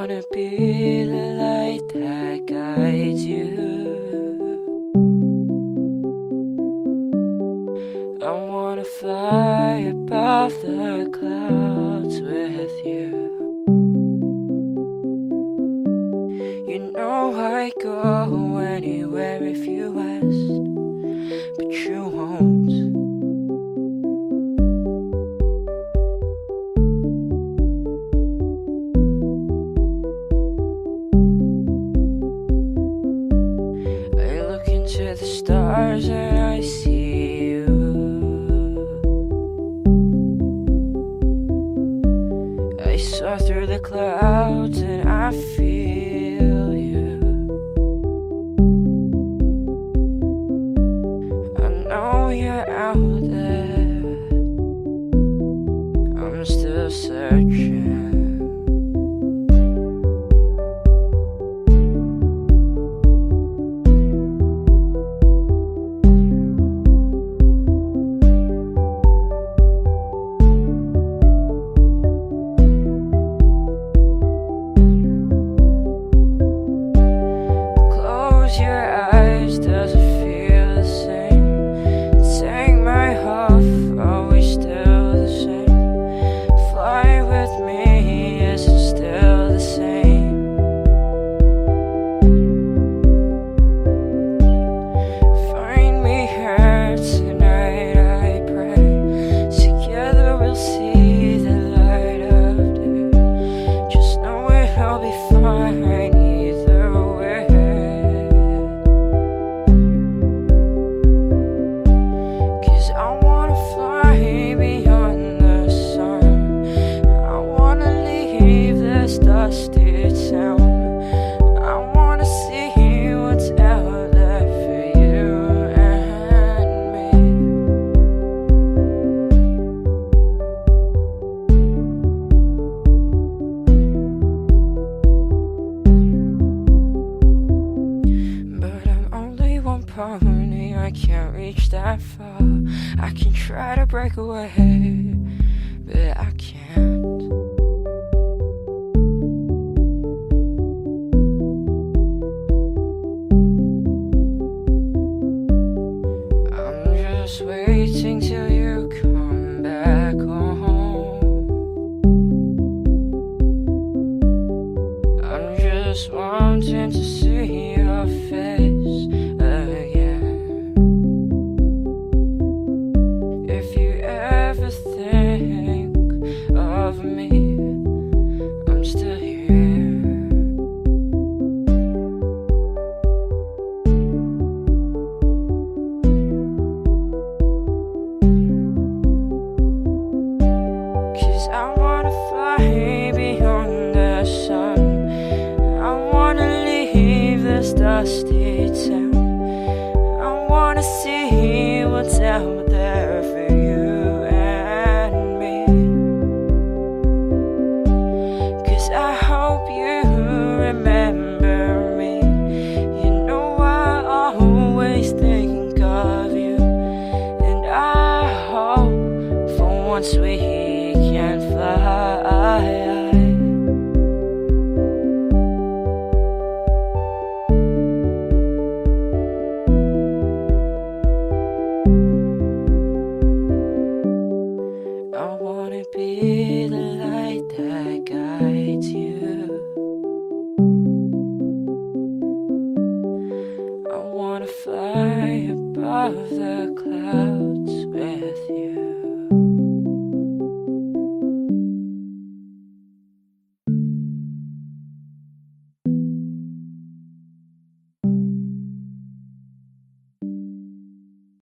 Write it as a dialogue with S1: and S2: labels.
S1: wanna be the light that guides you. I wanna fly above the clouds with you. You know I'd go anywhere if you asked, but you won't. I look into the stars and I see you. I saw through the clouds and I feel you. I know you're out there, I'm still searching. Your eyes, does it feel the same? Take my heart, are we still the same? Fly with me, is it still the same? Find me here tonight, I pray. Together we'll see the light of day. Just know it'll be fine either way. Dusty town, I wanna see what's out there for you and me. But I'm only one pony, I can't reach that far. I can try to break away, but I can't. Just waiting till you come back home. I'm just wanting to see your face again. If you ever think of me, I'm still here. I wanna fly beyond the sun. I wanna leave this dusty town. I wanna see what's out there for you and me. 'Cause I hope you remember me. You know I always think of you. And I hope for once we can fly. I wanna be the light that guides you. I wanna fly above the clouds with you.